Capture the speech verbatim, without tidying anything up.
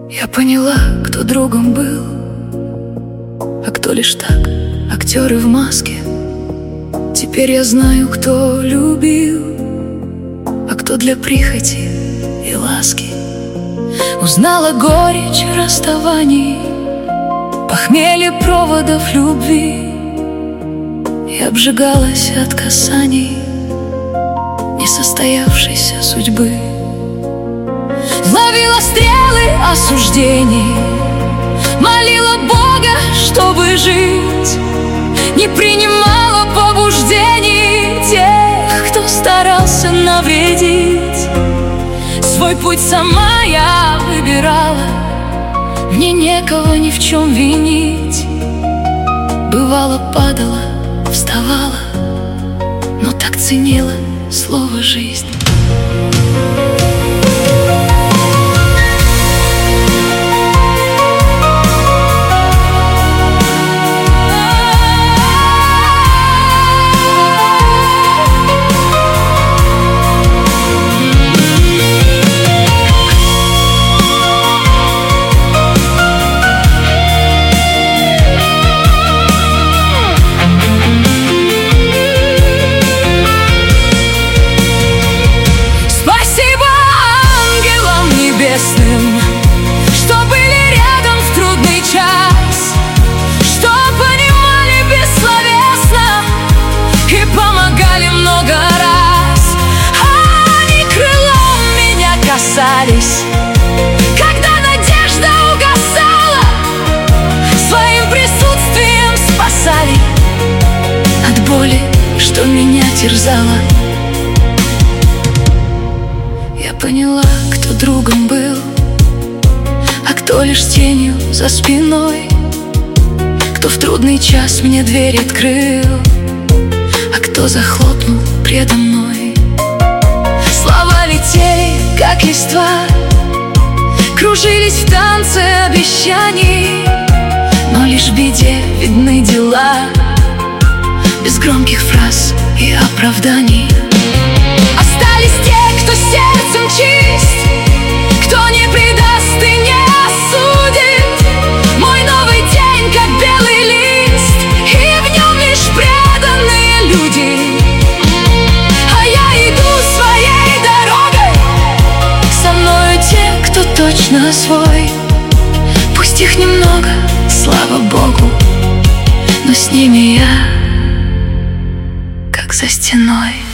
Я поняла, кто другом был, а кто лишь так, актеры в маске. Теперь я знаю, кто любил, а кто для прихоти и ласки. Узнала горечь расставаний, похмелье проводов любви, и обжигалась от касаний несостоявшейся судьбы. Ловила стрелы осуждений, молила Бога, чтобы жить, не принимала побуждений тех, кто старался навредить. Свой путь сама я выбирала, мне некого ни в чем винить. Бывало, падала, вставала, но так ценила слово «жизнь». Что были рядом в трудный час, что понимали бессловесно и помогали много раз. Они крылом меня касались, когда надежда угасала, своим присутствием спасали от боли, что меня терзала. Я поняла, кто другом был, а кто лишь тенью за спиной, кто в трудный час мне дверь открыл, а кто захлопнул предо мной. Слова летели, как листва, кружились в танце обещаний, но лишь в беде видны дела, без громких фраз и оправданий. Остались те, кто сердцем чист, кто не предаст и не осудит. Мой новый день, как белый лист, и в нем лишь преданные люди. А я иду своей дорогой, со мною те, кто точно свой. Пусть их немного, слава Богу, но с ними я, как за стеной.